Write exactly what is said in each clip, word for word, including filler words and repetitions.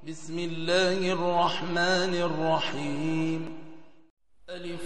بسم الله الرحمن الرحيم. ألف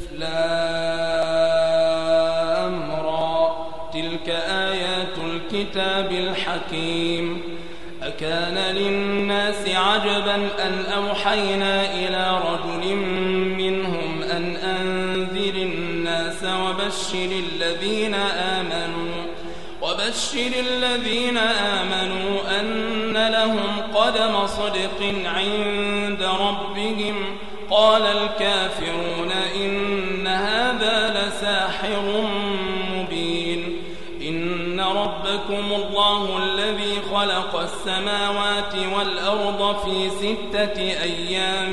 لام را، تلك آيات الكتاب الحكيم. أكان للناس عجبا أن أوحينا إلى رجل منهم أن أنذر الناس وبشر الذين آمنوا وبشر الذين آمنوا أن لهم قدم صدق عند ربهم. قال الكافرون إن هذا لساحر مبين. إن ربكم الله الذي خلق السماوات والأرض في ستة أيام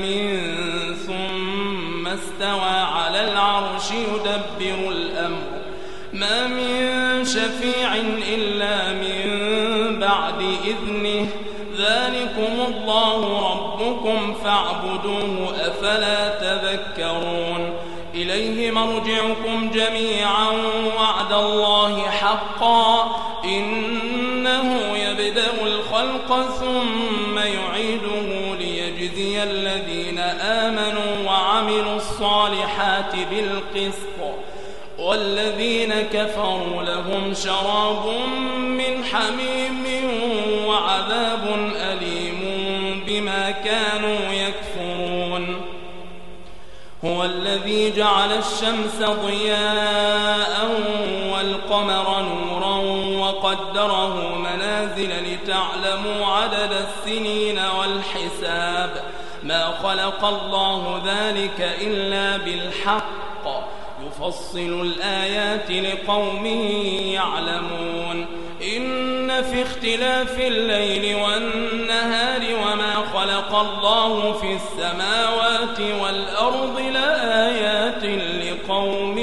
ثم استوى على العرش يدبر الأمر، ما من شفيع إلا من بعد إذنه. ذلكم الله ربكم فاعبدوه، أفلا تذكرون. إليه مرجعكم جميعا وعد الله حقا، إنه يبدأ الخلق ثم يعيده ليجزي الذين آمنوا وعملوا الصالحات بالقسط، والذين كفروا لهم شراب من حميم وعذاب أليم بما كانوا يكفرون. هو الذي جعل الشمس ضياء والقمر نورا وقدره منازل لتعلموا عدد السنين والحساب. ما خلق الله ذلك إلا بالحق، يفصل الآيات لقوم يعلمون. إن في اختلاف الليل والنهار وما خلق الله في السماوات والأرض لآيات لقوم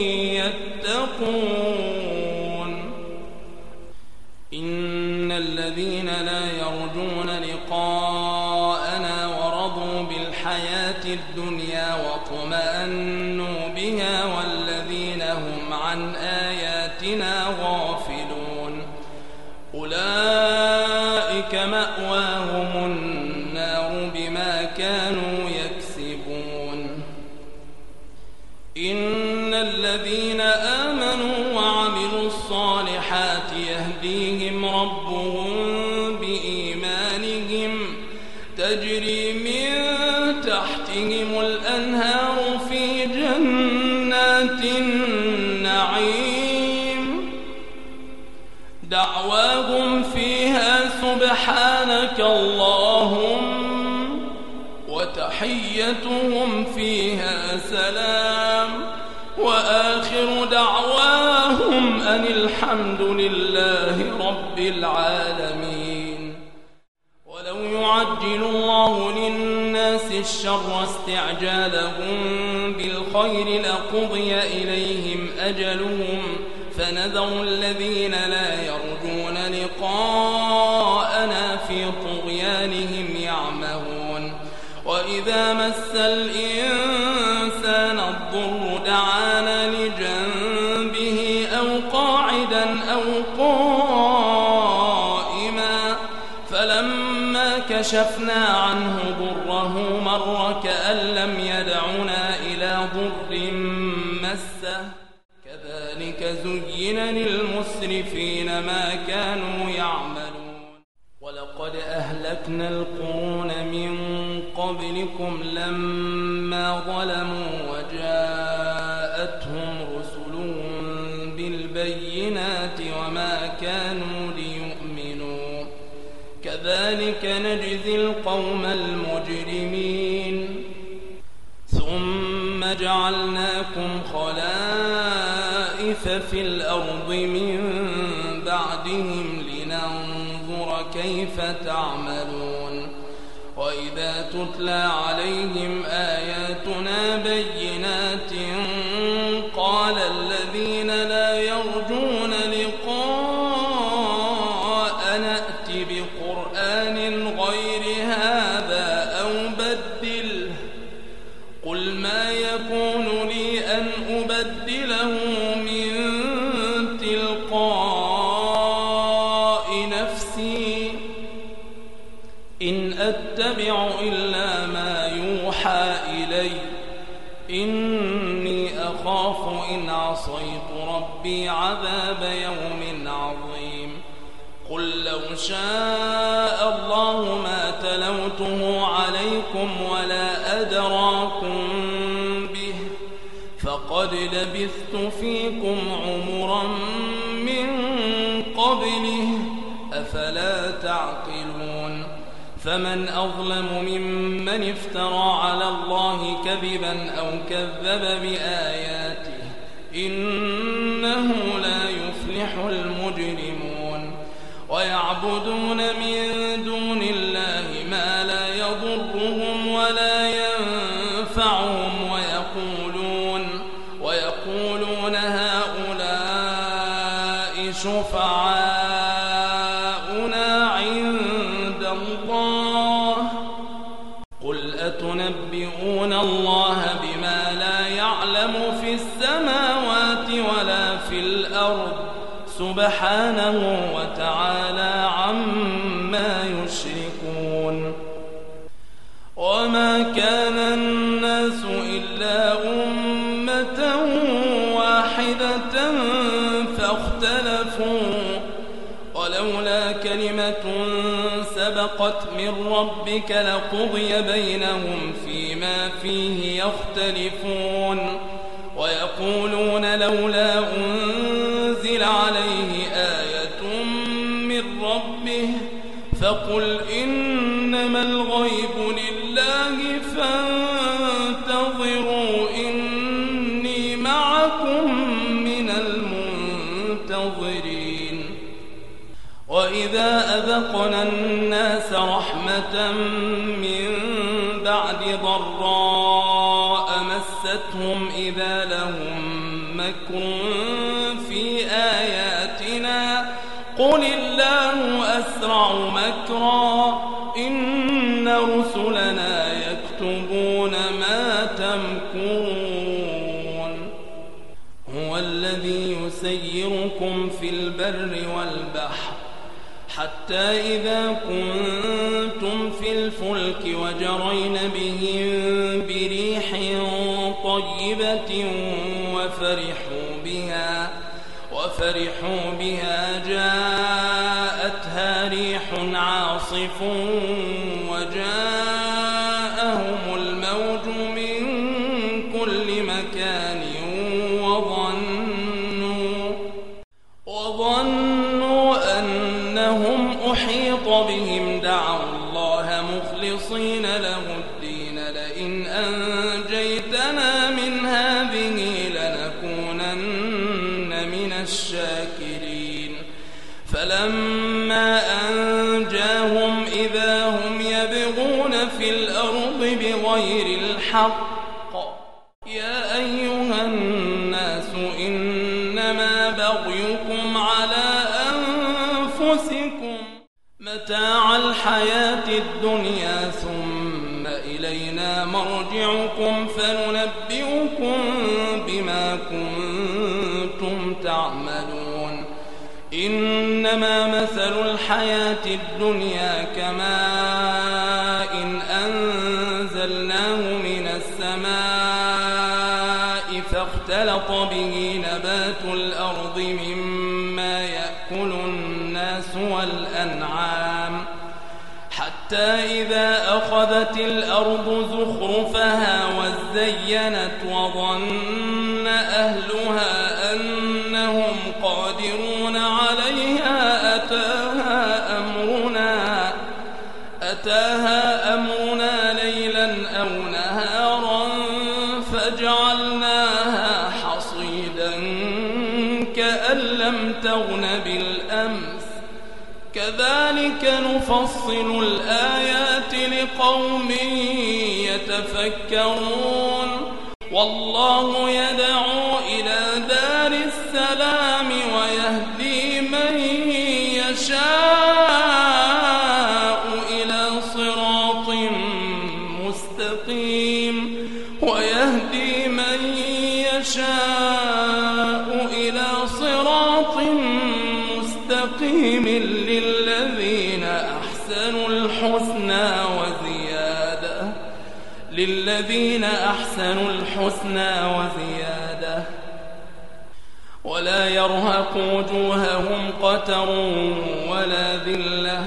يتقون. إن الذين لا يرجون لقاءنا ورضوا بالحياة الدنيا واطمأنوا بها والذين هم عن آياتنا غافلون، أولئك مأواهم النار بما كانوا يكسبون. إن الذين آمنوا وعملوا الصالحات يهديهم ربهم بإيمانهم، تجري من تحتهم الأنهار في جنات النعيم، دعواهم فيها سبحانك اللهم وتحيتهم فيها سلام، وآخر دعواهم أن الحمد لله رب العالمين. ولو يعجل الله للناس الشر استعجالهم بالخير لقضي إليهم أجلهم، فنذر الذين لا يرجون لقاءنا في طغيانهم يعمهون. وإذا مس الإنسان الضر دعانا لجنبه أو قاعدا أو قائما، فلما كشفنا عنه ضره مر كأن لم يدعنا إلى ضر مسه. كذلك زين للمسرفين ما كانوا يعملون. ولقد أهلكنا القرون من قبلكم لما ظلموا وجاءتهم رسلهم بالبينات وما كانوا ليؤمنوا، كذلك نجزي القوم المجرمين. ثم جعلناكم خلائف في الأرض من بعدهم لننظر كيف تعملون. وإذا تتلى عليهم آياتنا بينات قال الذين لا يرجون لقاء نأت بقرآن غير هذا أو بدله، قل ما يكون لي أن أبدله من تلقاء نفسي، إن أتبع إلا ما يوحى إلي إني أخاف إن عصيت ربي عذاب يوم عظيم قل لو شاء الله ما تلوته عليكم ولا أدراكم به فقد لبثت فيكم عمرا من قبله أفلا تعقلون فمن أظلم ممن افترى على الله كذبا أو كذب بآياته إنه لا يفلح المجرمون ويعبدون من دون الله ما لا يضرهم ولا ينفعهم ويقولون ويقولون هؤلاء شفعاؤنا عند الله قل أتنبئون الله بما لا يعلم في السماوات ولا في الأرض سبحانه وتعالى عما يشركون وما كان الناس إلا أمة واحدة فاختلفوا ولولا كلمة سبقت من ربك لقضي بينهم فيما فيه يختلفون ويقولون لولا أنزل عليه آية من ربه فقل إنما الغيب لله فانتظروا إني معكم من المنتظرين وإذا أذقنا الناس رحمة من بعد ضراء مستهم إذا لهم مكر في آياتنا قل الله أسرع مكرا إن رسلنا يكتبون ما تمكرون هو الذي يسيركم في البر والبحر حتى إذا كنتم في الفلك وجرين بهم بريح طيبة وفرحوا بها وفرحوا بها جاءتها ريح عاصف وجاءهم الموج من كل مكان وظنوا وظنوا أنهم أحيط بهم دعوا الله مخلصين له الدين لئن أنجيتنا من هذه لنكونن من الشاكرين فلما أنجاهم إذا هم يبغون في الأرض بغير الحق يا أيها الناس إنما بغيكم على أنفسكم متاع الحياة الدنيا ثم إلينا مرجعكم فننبئكم بما كنتم تعملون إنما مثل الحياة الدنيا كماء إن أنزلناه من السماء فاختلط به نبات الأرض مما يأكل الناس والأنعام حتى إذا أخذت الأرض زخرفها وزينت وظن أهلها أنهم قادرون عليها أتاها أمرنا أتاها أمرنا ليلا أو نهارا فجعلناها حصيدا كأن لم تغن بالأمس كذلك نفصل الآيات لقوم يتفكرون والله يدعو إلى دار السلام ويهدي من يشاء إلى صراط مستقيم ويهدي من يشاء إلى صراط مستقيم للذين أحسنوا الحسنى للذين أحسنوا الحسنى وزيادة ولا يرهق وجوههم قتر ولا ذلة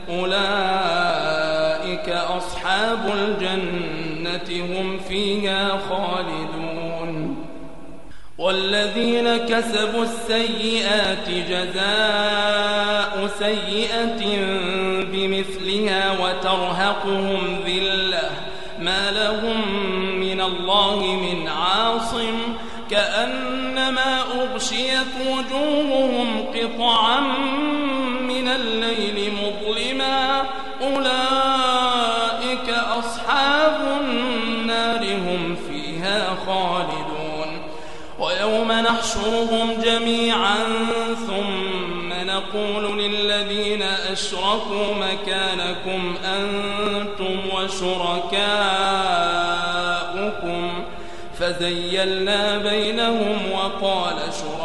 أولئك أصحاب الجنة هم فيها خالدون والذين كسبوا السيئات جزاء سيئة بمثلها وترهقهم ذلة ما لهم من الله من عاصم كأنما أغشيت وجوههم قطعا من الليل مظلما أولئك أصحاب النار هم فيها خالدون ويوم نحشرهم جميعا ثم نقول للذين أشركوا مكانكم أنتم وشركاؤكم فزيلنا بينهم وقال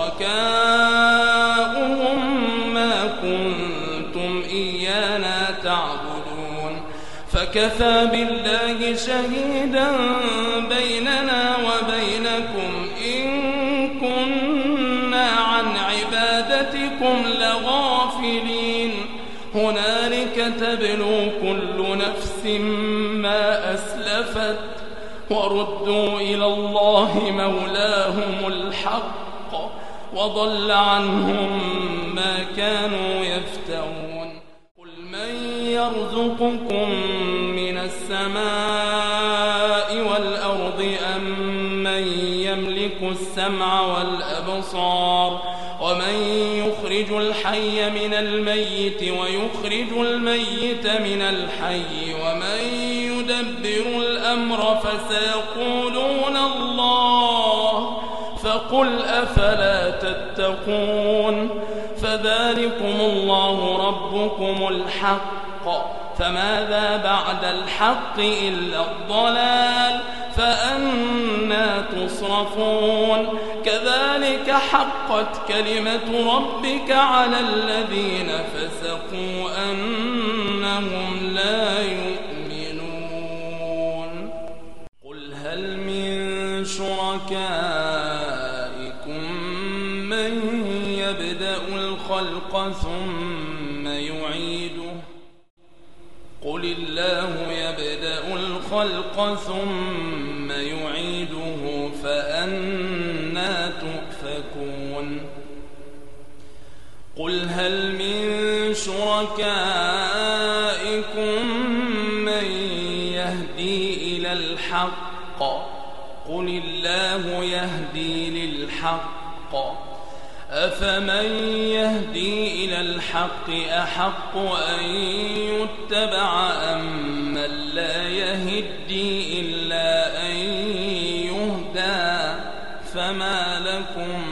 شركاؤهم ما كنتم إيانا تعبدون فكفى بالله شهيدا بيننا وبينكم إن كنا عن عبادتكم لغافلين هنالك تبلو كل نفس ما أسلفت وردوا إلى الله مولاهم الحق وضل عنهم ما كانوا يفترون قل من يرزقكم من السماء والأرض أم من يملك السمع والأبصار ومن يخرج الحي من الميت ويخرج الميت من الحي ومن يدبر الأمر فسيقولون الله فقل أفلا تتقون فذلكم الله ربكم الحق فماذا بعد الحق إلا الضلال فأنى تصرفون كذلك حقت كلمة ربك على الذين فسقوا أنهم لا يؤمنون قل هل من شركائكم من يبدأ الخلق ثم يعيده قل الله يبدأ الخلق ثم يعيده فأنى تؤفكون قل هل من شركائكم من يهدي إلى الحق قل الله يهدي للحق أفمن يهدي إلى الحق أحق أن يتبع أم من لا يهدي إلا أن يهدى فما لكم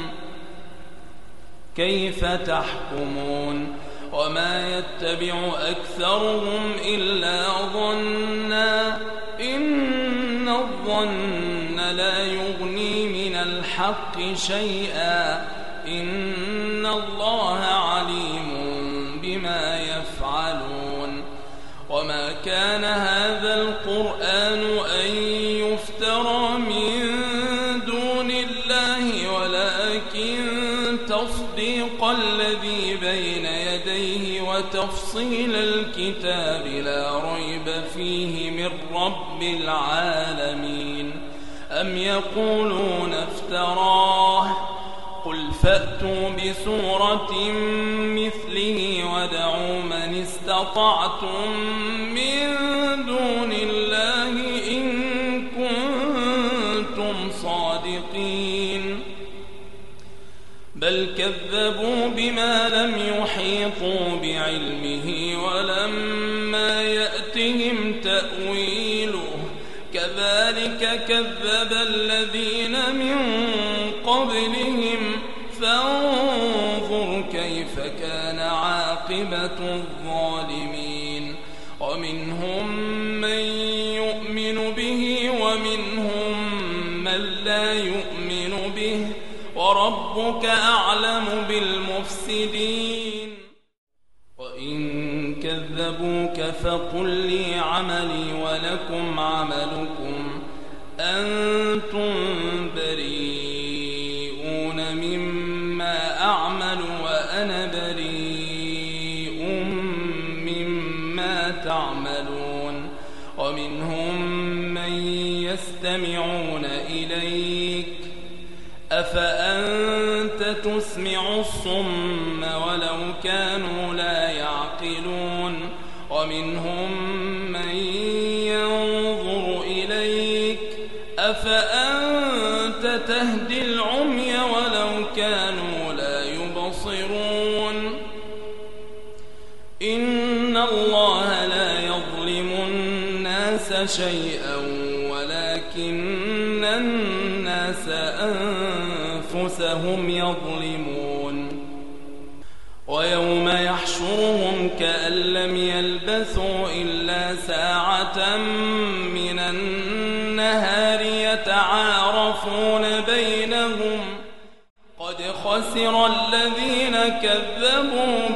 كيف تحكمون وما يتبع أكثرهم إلا ظنا إن الظن لا يغني من الحق شيئا إن الله عليم بما يفعلون وما كان هذا القرآن أن يفترى من دون الله ولكن تصديق الذي بين يديه وتفصيل الكتاب لا ريب فيه من رب العالمين أم يقولون افتراه قل فأتوا بسورة مثله ودعوا من استطعتم من دون الله إن كنتم صادقين بل كذبوا بما لم يحيطوا بعلمه ولما يأتهم تأويله كذلك كذب الذين من قبلهم فانظر كيف كان عاقبة الظالمين ومنهم من يؤمن به ومنهم من لا يؤمن به وربك أعلم بالمفسدين وإن كذبوك فقل لي عملي ولكم عملكم أنتم بريئون مما أعمل وأنا بريء مما تعملون ومنهم من يستمعون إليك أفأنت تسمع الصم ولو كانوا لا يعقلون ومنهم من ينظر إليك أفأنت تهدي العمي ولو كانوا لا يبصرون إن الله لا يظلم الناس شيئا ولكن الناس أنفسهم يظلمون ويوم يحشرهم كأن لم يلبثوا إلا ساعة من النهار يتعارفون بينهم قد خسر الذين كذبوا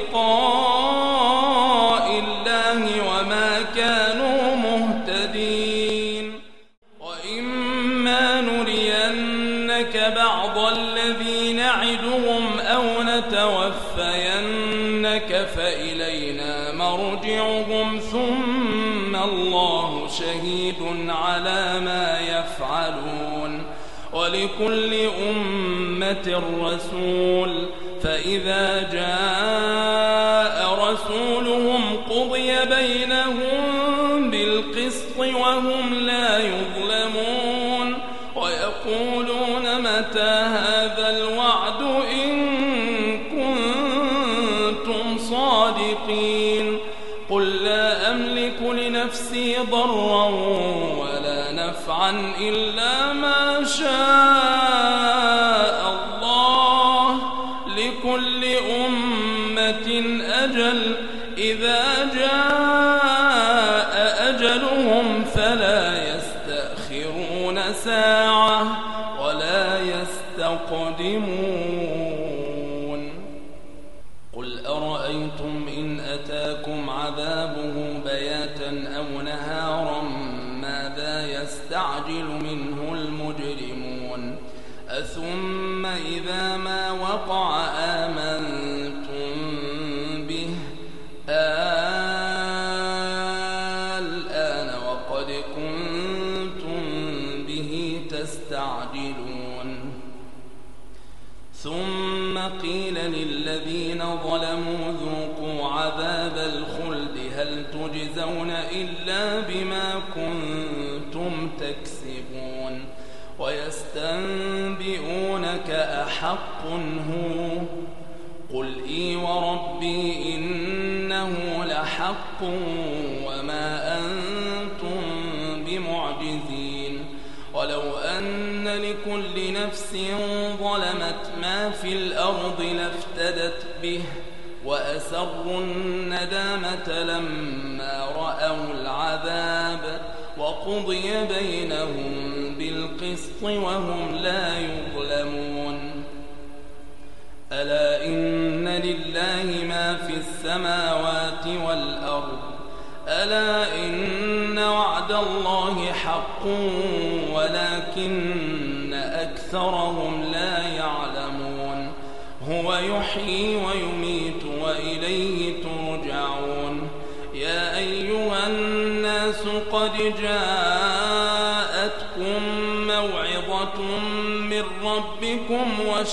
بلقاء الله وما كانوا مهتدين وإما نرينك بعض الذي نعدهم أو نتوفينك فإلينا مرجعهم ثم الله شهيد على ما يفعلون ولكل أمة رسول فإذا جاء رسولهم قضي بينهم بالقسط وهم لا يظلمون ويقولون متى هذا الوعد إن كنتم صادقين قل لا أملك لنفسي ضرا ولا نفعا إلا ما شاء الله لكل أمة أجل إذا جاء أجلهم فلا يستأخرون ساعة ولا يستقدمون قل أرأيتم إن أتاكم عذابه بياتا أو نهارا ماذا يستعجل منه المجرمون أثم إذا ما وقع آمنتم به الآن وقد كنتم به تستعجلون ثم قيل للذين ظلموا ذوقوا عذاب الخلد هل تجزون إلا بما كنتم تكسبون ويستنبئونك أحق هو قل إي وربي إنه لحق وما أنتم بمعجزين ولو أن لكل نفس ظلمت ما في الأرض لافتدت به وأسروا الندامة لما رأوا العذاب وقضي بينهم بالقسط وهم لا يظلمون ألا إن لله ما في السماوات والأرض ألا إن وعد الله حق ولكن أكثرهم لا يعلمون هو يحيي ويميت وإليه ترجعون يا أيها الناس قد جاءتكم موعظة من ربكم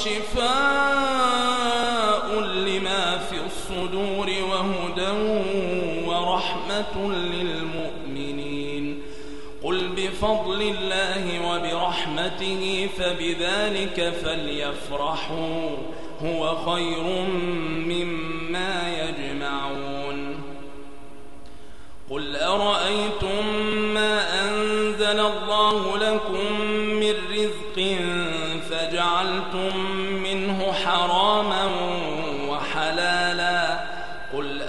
وشفاء لما في الصدور وهدى ورحمة للمؤمنين قل بفضل الله وبرحمته فبذلك فليفرحوا هو خير مما يجمعون قل أرأيتم ما أنزل الله لكم من رزق فجعلتم منه حراما وحلالا قل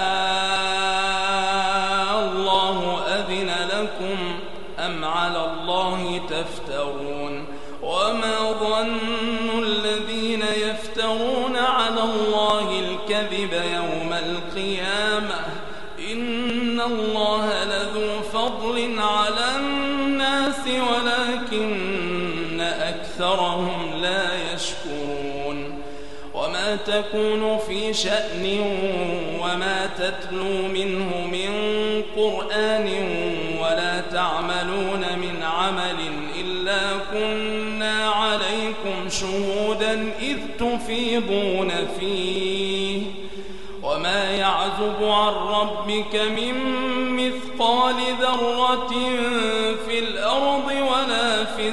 آه الله أذن لكم أم على الله تفترون وما ظن الذين يفترون على الله الكذب يوم القيامة إن الله لذو فضل على الناس ولكن أكثرهم لا يشكرون وما تكون في شأن وما تتلو منه من قرآن ولا تعملون من عمل إلا كنا عليكم شهودا إذ تفيضون فيه وما يعزب عن ربك من مثقال ذرة في الأرض ولا في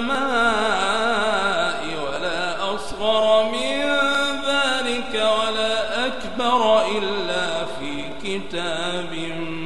السماء ولا أصغر من ذلك ولا أكبر إلا في كتاب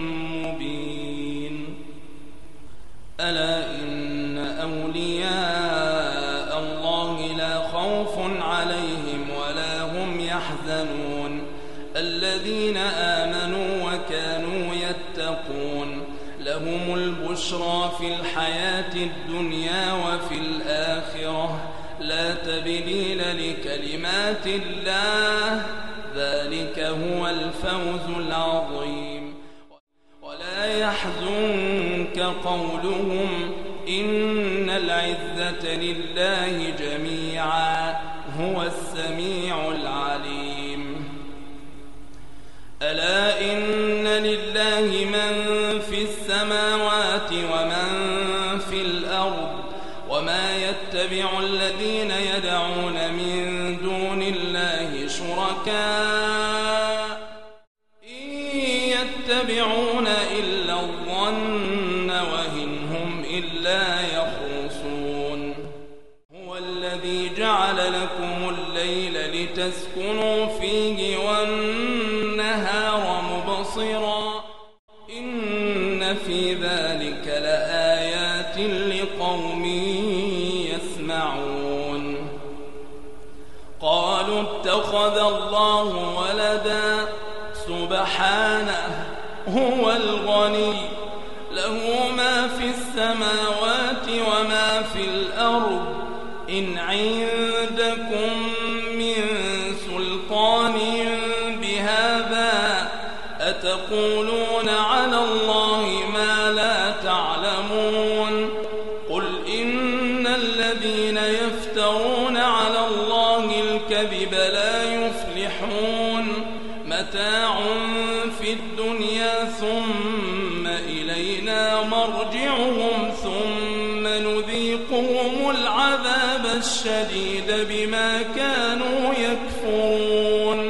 مبين ألا إن أولياء الله لا خوف عليهم ولا هم يحزنون الذين آمنوا وكانوا يتقون لهم البشرى في الحياة الدنيا وفي الآخرة لا تبديل لكلمات الله ذلك هو الفوز العظيم ولا يحزنك قولهم إن العزة لله جميعا هو السميع العليم ألا إن لله من في السماوات ومن في الأرض وما يتبع الذين يدعون من دون الله شركاء إن يتبعون إلا الظن وإن هم إلا يخرصون هو الذي جعل لكم الليل لتسكنوا فيه والنهار مبصرا إن في ذلك لآيات لقوم يسمعون قالوا اتخذ الله ولدا سبحانه هو الغني له ما في السماوات وما في الأرض إن عندكم من سلطان بهذا أتقولون على الله ما لا تعلمون قل إن الذين يفترون على الله الكذب لا يفلحون متاع في الدنيا ثم إلينا مرجعهم ثم نذيقهم العذاب الشديد بما كانوا يكفرون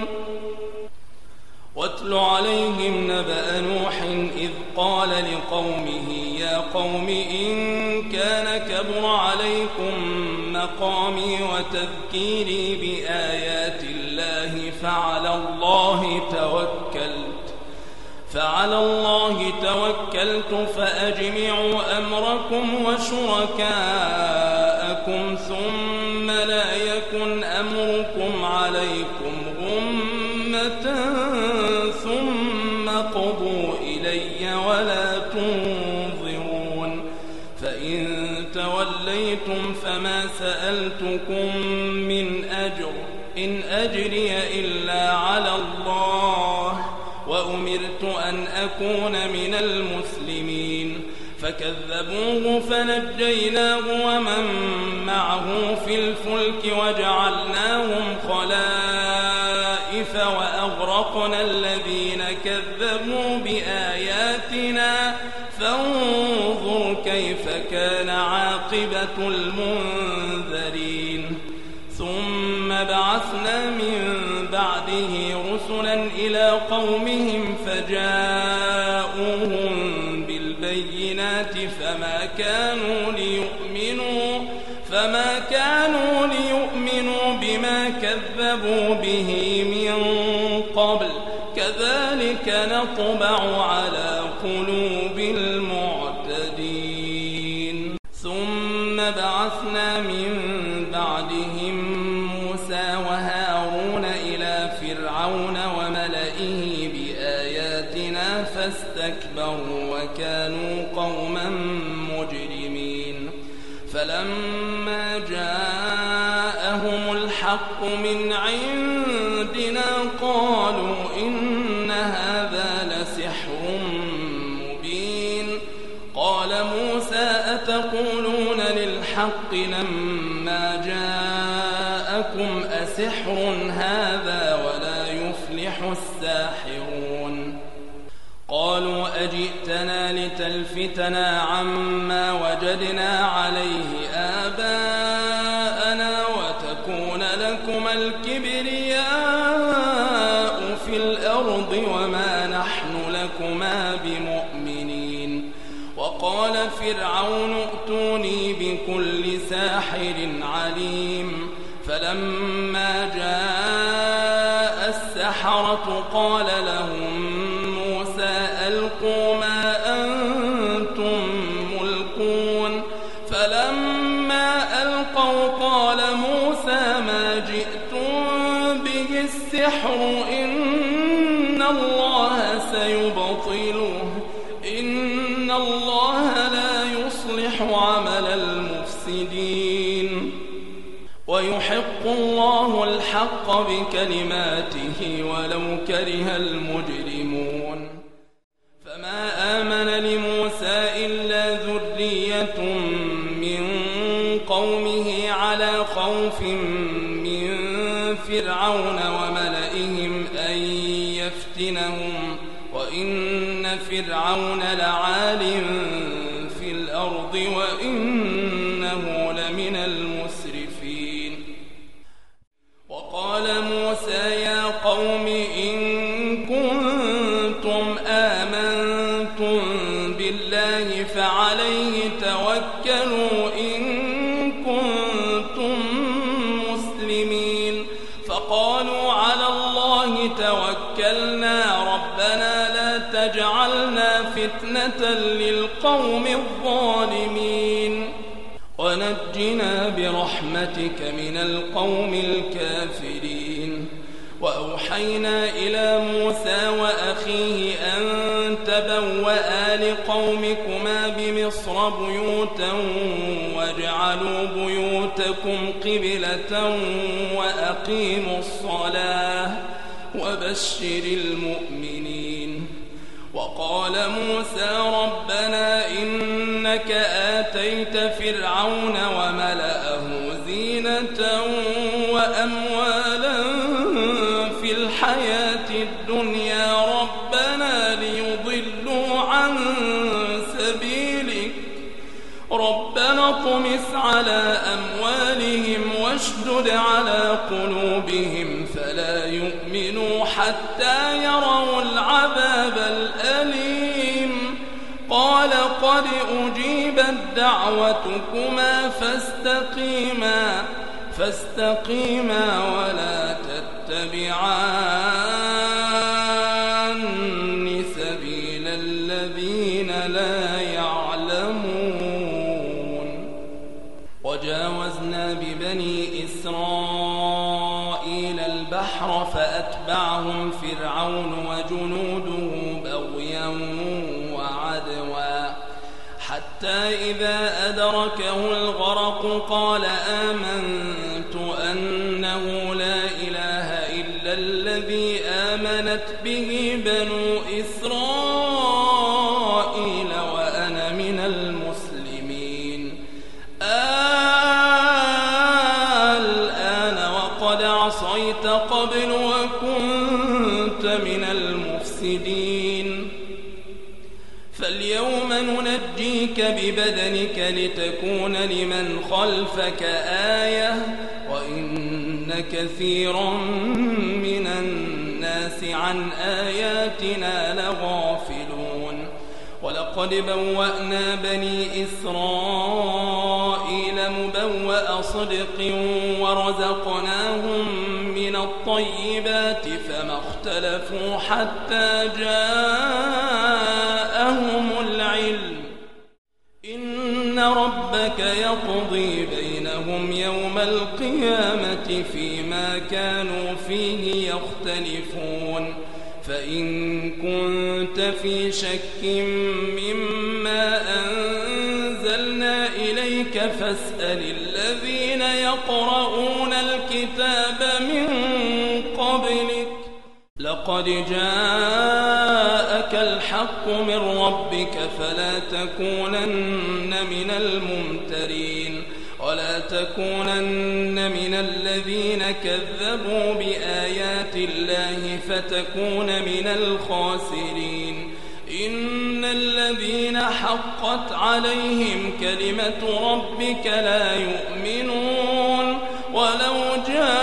واتل عليهم نبأ نوح إذ قال لقومه يا قوم إن كان كبر عليكم مقامي وتذكيري بآيات الله فعلى الله توكلت فعلى الله توكلت فأجمعوا أمركم وشركاءكم ثم لا يكن أمركم عليكم غمة ثم قضوا إلي ولا تنظرون فإن توليتم فما سألتكم من أجر إن أجري إلا على الله وأمرت أن أكون من المسلمين فكذبوه فنجيناه ومن معه في الفلك وجعلناهم خلائف وأغرقنا الذين كذبوا بآياتنا فانظر كيف كان عاقبة المنذرين ثم بعثنا من بعده رسلا إلى قومهم فجاءوهم بالبينات فما كانوا ليؤمنوا فما كانوا ليؤمنوا بما كذبوا به من قبل كذلك نطبع على قلوب المعتدين ثم بعثنا من بعدهم موسى وهارون إلى فرعون وملئه بآياتنا فاستكبروا وكانوا قوما مجرمين فلما جاءهم الحق من عندنا قالوا إن هذا لسحر مبين قال موسى أتقولون للحق لما جاءكم أسحر هذا ولا يفلح الساحرون قالوا أجئتنا لتلفتنا عما وجدنا عليه آباءنا وتكون لكما الكبرياء في الأرض وما نحن لكما بمؤمنين وقال فرعون ائتوني بكل ساحر عليم فلما جاء السحرة قال لهم موسى ألقوا ما أنتم ملقون فلما ألقوا قال موسى ما جئتم به السحر إن الله سيبطله إن الله لا يصلح عمل المفسدين ويحق الله الحق بكلماته ولو كره المجرمون فما آمن لموسى إلا ذرية من قومه على خوف من فرعون وملئهم أن يفتنهم وإن فرعون لعال في الأرض وإنه لمن المسرفين وقال موسى يا قوم إن كنتم آمنتم بالله فعليه توكلوا إن كنتم مسلمين فقالوا على الله توكلنا ربنا لا تجعلنا فتنة للقوم الظالمين ونجنا برحمتك من القوم الكافرين وأوحينا إلى موسى وأخيه أن تبوأ لقومكما بمصر بيوتا واجعلوا بيوتكم قبلة وأقيموا الصلاة وبشر المؤمنين وقال موسى ربنا إنك آتيت فرعون وملأه زينة وأموالا في الحياة الدنيا ربنا ليضلوا عن سبيلك ربنا اطمس على أموالهم واشدد على قلوبهم فلا يؤمنوا حتى يروا العذاب الأليم قال قد أجيبت دعوتكما فاستقيما فاستقيما ولا تتبعان سبيل الذين لا يعلمون وجاوزنا ببني إسرائيل البحر فأتبعهم فرعون وجنوده بغيا وعدوا حتى إذا أدركه الغرق قال آمنت أنه لا إله إلا الذي آمنت به بنو إسرائيل وأنا من المسلمين الآن وقد عصيت قبل وكنت من المفسدين فاليوم ننجيك ببدنك لتكون لمن خلفك آية وإن كثيرا من الناس عن آياتنا لغافلون ولقد بوأنا بني إسرائيل مبوأ صدق ورزقناهم من الطيبات فما اختلفوا حتى جاءهم العلم إن ربك يقضي بينهم يوم القيامة فيما كانوا فيه يختلفون فإن كنت في شك مما أنزلنا إليك فاسأل الذين يقرؤون الكتاب من قبلك لقد جاءك الحق من ربك فلا تكونن من الممترين ولا تكونن من الذين كذبوا بآيات الله فتكون من الخاسرين إن الذين حقت عليهم كلمة ربك لا يؤمنون ولو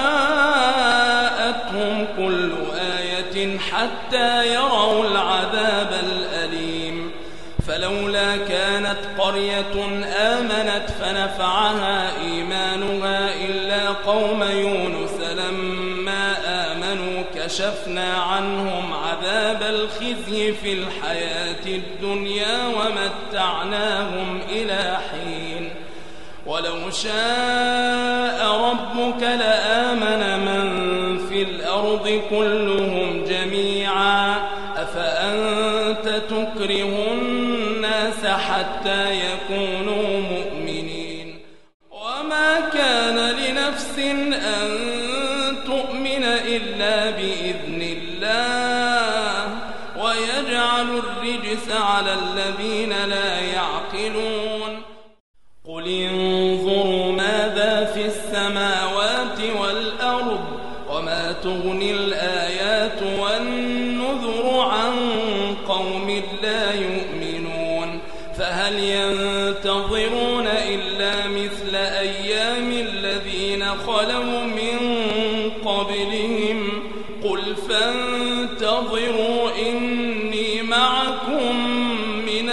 جاءتهم كل آية حتى يروا العذاب الأليم فلولا كانت قرية آمنت فنفعها إيمانها إلا قوم يونس لما آمنوا كشفنا عنهم عذاب الخزي في الحياة الدنيا ومتعناهم إلى حين ولو شاء ربك لآمن من في الأرض كلهم جميعا أفأنت تكره الناس حتى يكونوا مؤمنين وما كان لنفس أن تؤمن إلا بإذن الله ويجعل الرجس على الذين لا يعقلون قل انظروا ماذا في السماوات والأرض وما تغني الآيات والنذر عن قوم لا يؤمنون فهل ينتظرون إلا مثل أيام الذين خلوا من قبلهم قل فانتظروا إني معكم من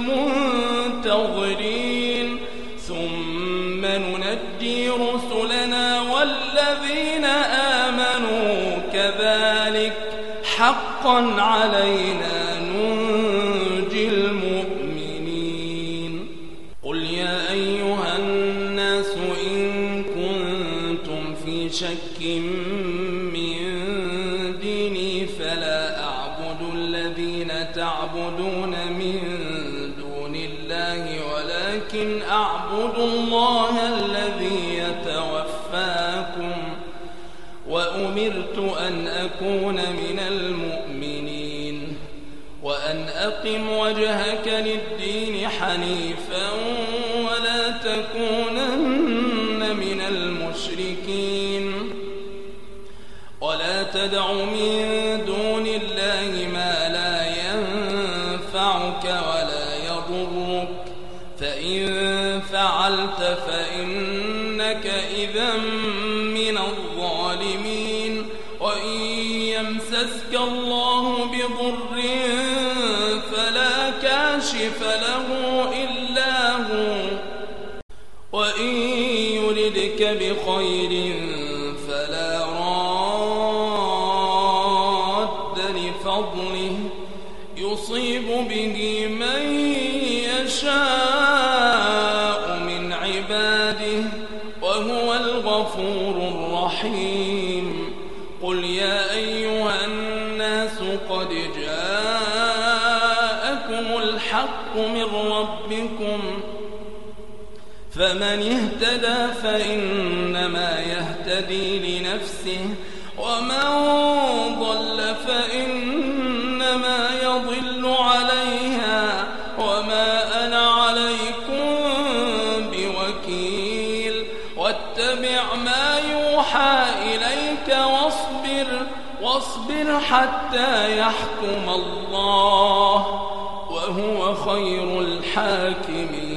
المنتظرين ثم ننجي رسلنا والذين آمنوا كذلك حقا علينا ننجي المؤمنين قل يا أيها الناس إن كنتم في شك من ديني فلا أعبد الذين تعبدون من دون الله ولكن أعبد الله الذي يتوفاكم وأمرت أن أكون من المؤمنين وأن أقم وجهك للدين حنيفا ولا تكونن من المشركين ولا تدع من دون الله ما لا ينفعك ولا يضرك فإن فعلت فإنك إذا من الظالمين وإن يمسسك الله بضر فلا كاشف له إلا هو وإن يردك بخير فلا راد لفضله يصيب به من يشاء من عباده وهو الغفور الرحيم قل يا أيها الناس قد جاءكم الحق من ربكم فمن اهتدى فإنما يهتدي لنفسه ومن ضل فإنما يضل عليها وما أنا عليكم بوكيل واتبع ما يوحى إليك واصبر واصبر حتى يحكم الله وهو خير الحاكمين